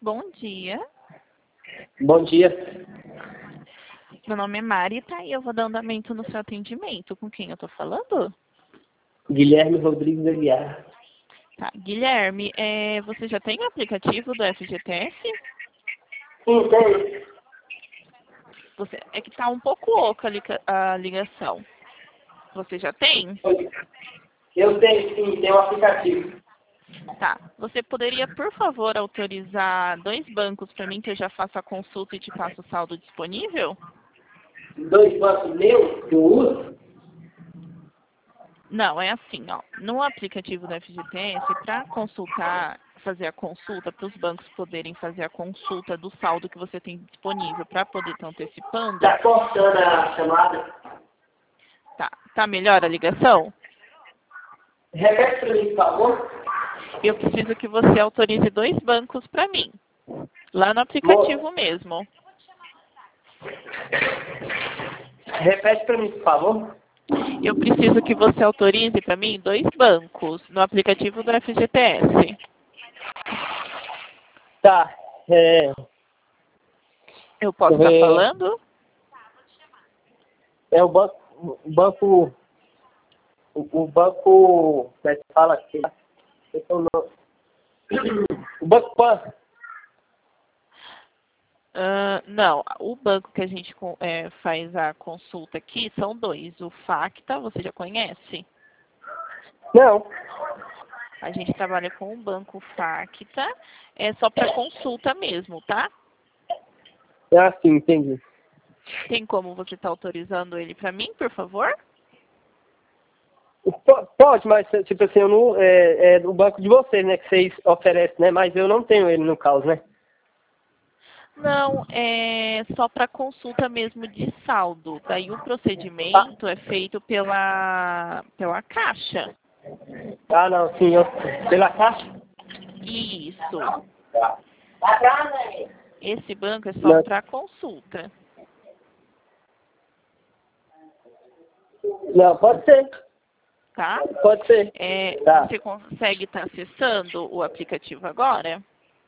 bom dia. Bom dia. Meu nome é Mari, tá? E eu vou dar andamento no seu atendimento. Com quem eu tô falando? Guilherme Rodrigues Aguiar. Tá. Guilherme, você já tem o aplicativo do FGTS? Sim, tem. É que tá um pouco oca a ligação. Você já tem? Eu tenho, sim, tem um aplicativo. Tá. Você poderia, por favor, autorizar 2 bancos para mim que eu já faço a consulta e te passo o saldo disponível? 2 bancos meus que eu uso? Não, é assim, ó. No aplicativo do FGTS, para consultar, fazer a consulta, para os bancos poderem fazer a consulta do saldo que você tem disponível para poder estar antecipando. Tá cortando a chamada? Tá melhor a ligação? Repete para mim, por favor. Eu preciso que você autorize 2 bancos para mim. Lá no aplicativo mesmo. Repete para mim, por favor. Eu preciso que você autorize para mim 2 bancos no aplicativo do FGTS. Tá. Eu posso estar falando? É o banco. O banco. Como é que fala aqui? O banco Pan. Não, o banco que a gente faz a consulta aqui são 2. O Facta, você já conhece? Não. A gente trabalha com o banco Facta, é só para consulta mesmo, tá? Ah, sim, entendi. Tem como você estar autorizando ele para mim, por favor? Pode, mas tipo assim, eu não, é do banco de vocês, né, que vocês oferecem, né, mas eu não tenho ele no caso, né? Não, é só para consulta mesmo de saldo. Daí o procedimento é feito pela Caixa. Ah, não, sim, pela Caixa? Isso. Tá. Esse banco é só para consulta. Não, pode ser. Tá? Pode ser. Tá. Você consegue estar acessando o aplicativo agora?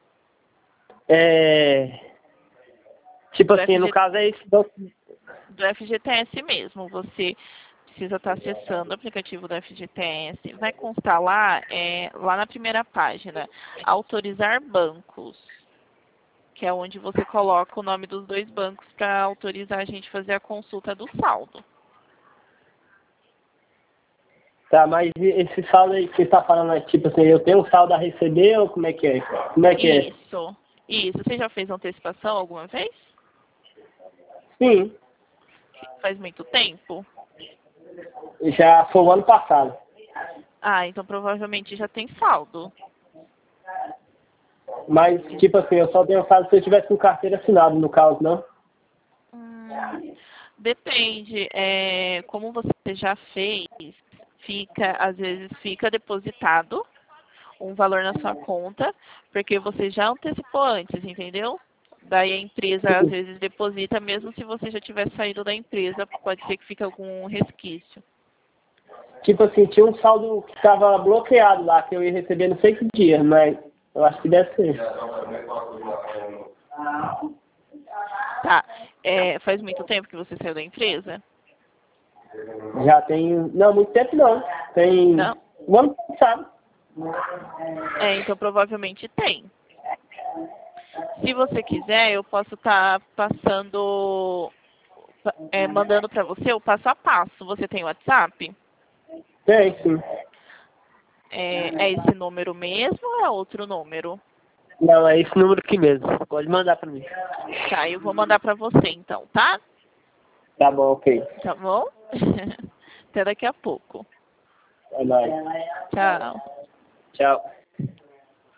Tipo assim, no caso é esse banco. Do FGTS mesmo. Você precisa estar acessando o aplicativo do FGTS. Vai constar lá, lá na primeira página, autorizar bancos, que é onde você coloca o nome dos 2 bancos para autorizar a gente fazer a consulta do saldo. Tá, mas esse saldo aí que você está falando, tipo assim, eu tenho um saldo a receber ou como é que é? Como é que é? Isso. Você já fez antecipação alguma vez? Sim, Faz muito tempo? já foi o ano passado. Ah, então provavelmente já tem saldo. Mas, tipo assim, eu só tenho saldo se eu tivesse com carteira assinada, no caso, não? Depende. Como você já fez, às vezes fica depositado um valor na sua conta, porque você já antecipou antes, entendeu? Daí a empresa às vezes deposita, mesmo se você já tiver saído da empresa, pode ser que fique algum resquício. Tipo assim, tinha um saldo que estava bloqueado lá, que eu ia receber não sei que dia, mas eu acho que deve ser. Tá. Faz muito tempo que você saiu da empresa? Já tem. Não, muito tempo não. Tem. Não? O ano passado. Então provavelmente tem. Se você quiser, eu posso estar mandando para você o passo a passo. Você tem WhatsApp? Tem, sim. É esse número mesmo ou é outro número? Não, é esse número aqui mesmo. Pode mandar para mim. Tá, eu vou mandar para você então, tá? Tá bom, ok. Tá bom? Até daqui a pouco. É nóis. Tchau. Tchau.